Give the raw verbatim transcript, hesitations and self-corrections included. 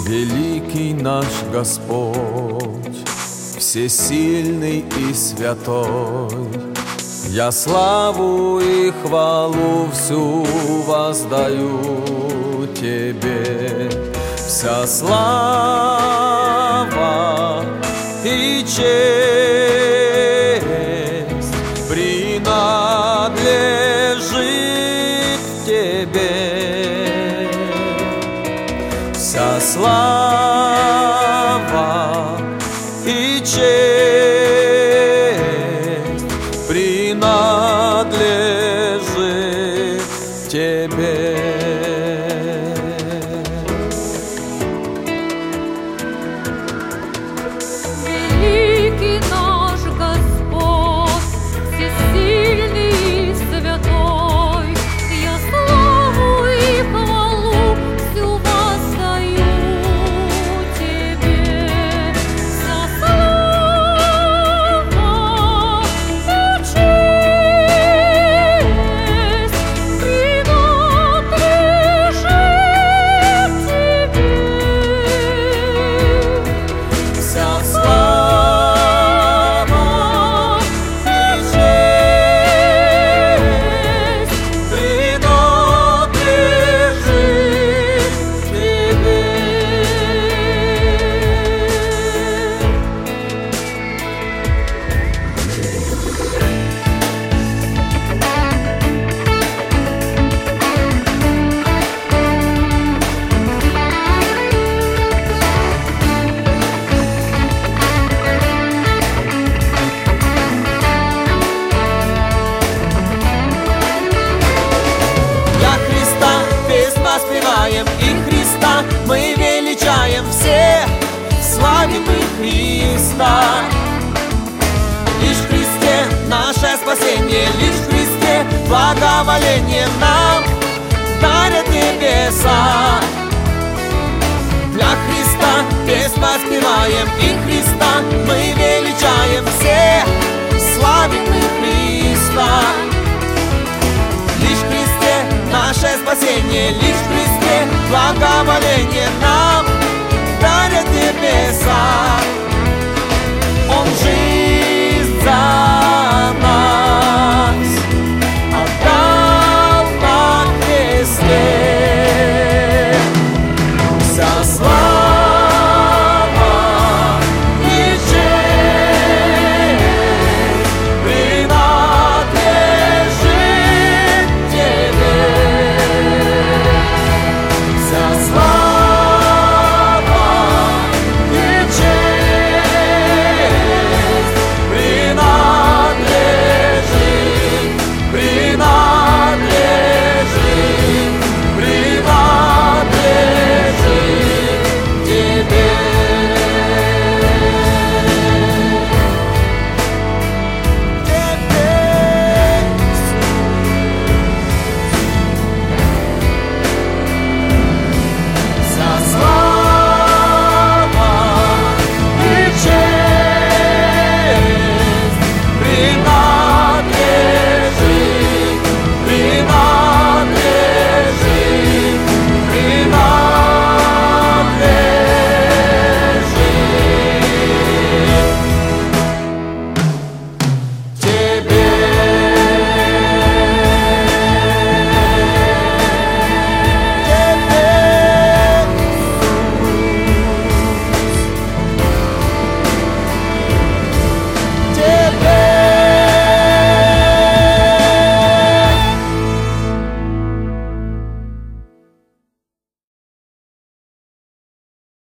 Великий наш Господь, всесильный и святой, я славу и хвалу всю воздаю Тебе. Вся слава и честь принадлежит Тебе. Вся слава и честь принадлежит Тебе. Великий наш Господь, всесильный и святой, я славу и хвалу всю воздаю Тебе. Вся слава и честь принадлежит Тебе. Вся слава и честь принадлежит Тебе. Для Христа песнь воспеваем, и Христа мы величаем все, славим мы Христа. Лишь в Христе наше спасение, лишь в Христе благоволение нам дарят небеса. Для Христа песнь воспеваем, и Христа мы величаем все, славим мы Христа. Лишь в Христе наше спасение, лишь в Христе благоволение нам дарят небеса. Он жизнь за нас отдал на кресте.